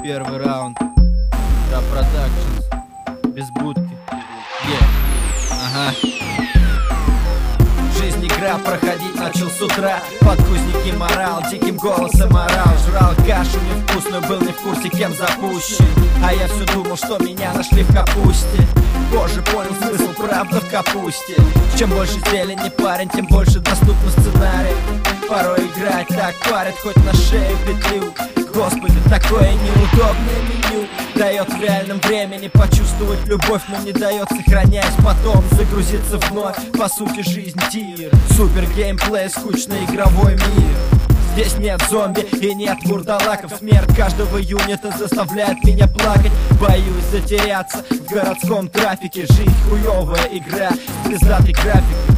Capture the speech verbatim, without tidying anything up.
Первый раунд. Да, Productions. Без будки. Yeah. Ага. Жизнь игра, проходить начал с утра. Подгузники морал, диким голосом орал. Жрал кашу невкусную, был не в курсе, кем запущен. А я все думал, что меня нашли в капусте. Позже понял смысл, правда в капусте. Чем больше зелени парень, тем больше доступно сценарий. Порой играть так парит, хоть на шею петлю. Господи, такое неудобное меню. Дает в реальном времени почувствовать любовь, но не дает, сохраняясь потом загрузиться вновь. По сути жизнь тир, супер геймплей, скучный игровой мир. Здесь нет зомби и нет вурдалаков. Смерть каждого юнита заставляет меня плакать. Боюсь затеряться в городском трафике. Жизнь хуёвая игра, пиздатый график.